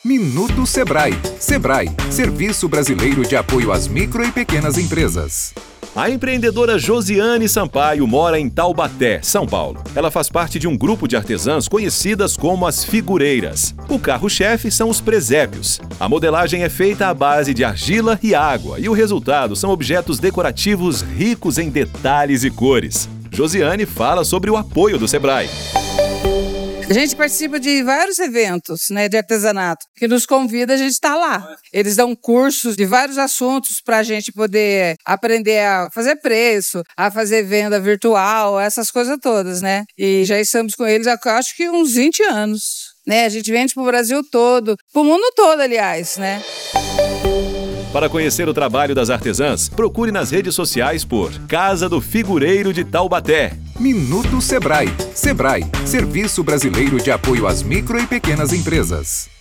Minuto Sebrae. Sebrae, Serviço Brasileiro de Apoio às Micro e Pequenas Empresas. A empreendedora Josiane Sampaio mora em Taubaté, São Paulo. Ela faz parte de um grupo de artesãs conhecidas como as figureiras. O carro-chefe são os presépios. A modelagem é feita à base de argila e água e o resultado são objetos decorativos ricos em detalhes e cores. Josiane fala sobre o apoio do Sebrae. A gente participa de vários eventos, de artesanato, que nos convida, a gente está lá. Eles dão cursos de vários assuntos para a gente poder aprender a fazer preço, a fazer venda virtual, essas coisas todas, E já estamos com eles há, acho que uns 20 anos, A gente vende para o Brasil todo, para o mundo todo, aliás, Para conhecer o trabalho das artesãs, procure nas redes sociais por Casa do Figureiro de Taubaté. Minuto Sebrae. Sebrae, Serviço Brasileiro de Apoio às Micro e Pequenas Empresas.